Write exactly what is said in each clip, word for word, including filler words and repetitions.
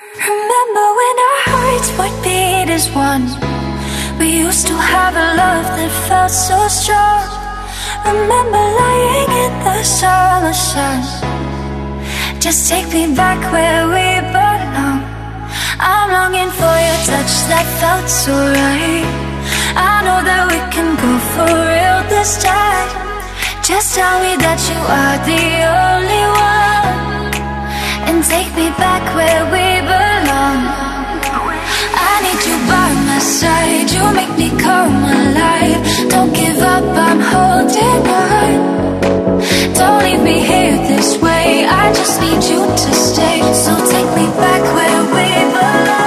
Remember when our hearts would beat as one? We used to have a love that felt so strong. Remember lying in the summer sun. Just take me back where we belong. I'm longing for your touch that felt so right. I know that we can go for real this time. Just tell me that you are the only one, and take me back where we belong. I need you by my side. You make me come alive. Don't give up, I'm holding on. Don't leave me here this way. I just need you to stay. So take me back where we belong.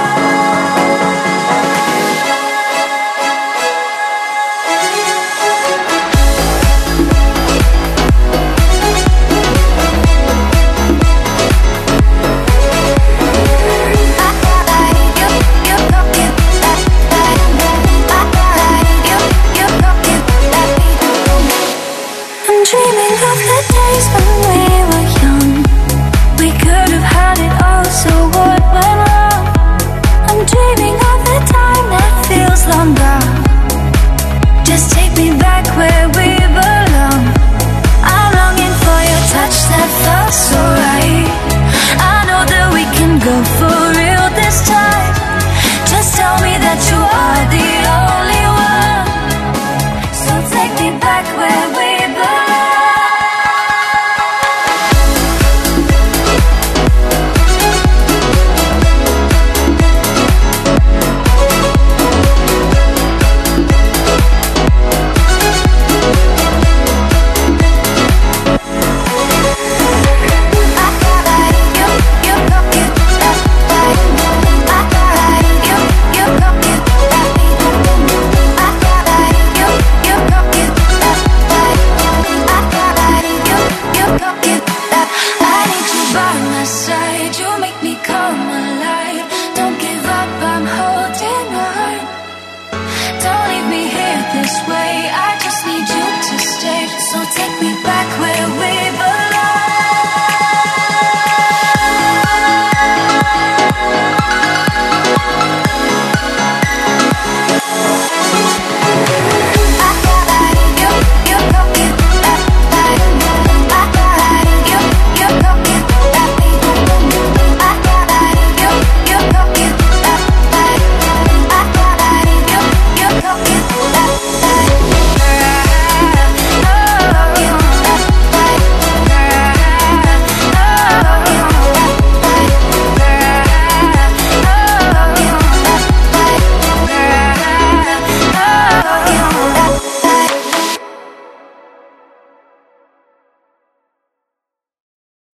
Dreaming of the days when we were young. We could have had it all, so what went wrong? I'm dreaming of the time that feels long gone. Just take me back where we belong. I'm longing for your touch that felt so right. I know that we can go for